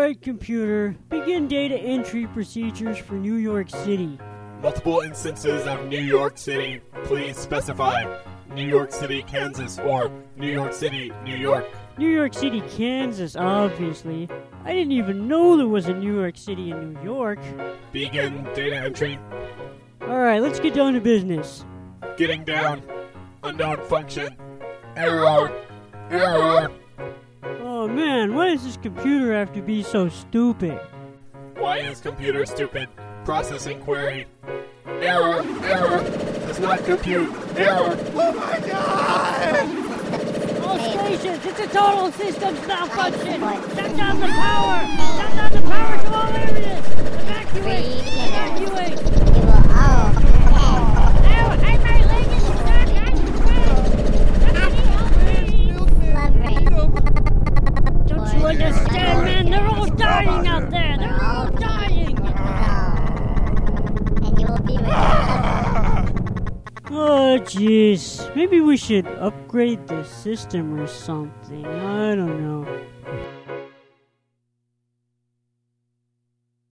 Alright, computer, begin data entry procedures for New York City. Multiple instances of New York City. Please specify New York City, Kansas, or New York City, New York. New York City, Kansas, obviously. I didn't even know there was a New York City in New York. Begin data entry. Alright, let's get down to business. Getting down. Unknown function. Error. Error. Oh man, why does this computer have to be so stupid? Why is computer stupid? Processing query. Error. Error. Does not compute. Error. Oh my god! All stations, it's a total systems malfunction! Shut down the power! Shut down the power to all areas! Evacuate! Evacuate! Ow, my leg is stuck! I'm Don't you understand, man? They're all dying out there! They're all dying! And you will be Oh, jeez. Maybe we should upgrade the system or something. I don't know.